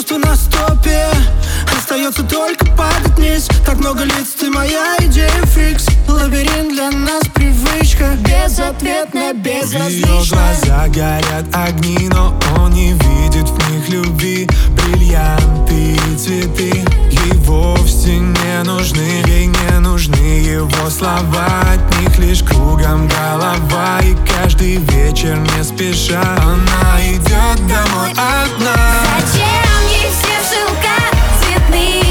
чувства на стопе. Остается только падать вниз. Так много лиц, ты моя идея фикс. Лабиринт для нас привычка. Безответная, безразличная. В ее глаза горят огни, но он не видит в них любви. Бриллианты и цветы ей вовсе не нужны. Ей не нужны его слова, от них лишь кругом голова. И каждый вечер не спеша она идет домой одна. Зачем ей все в шелках цветные?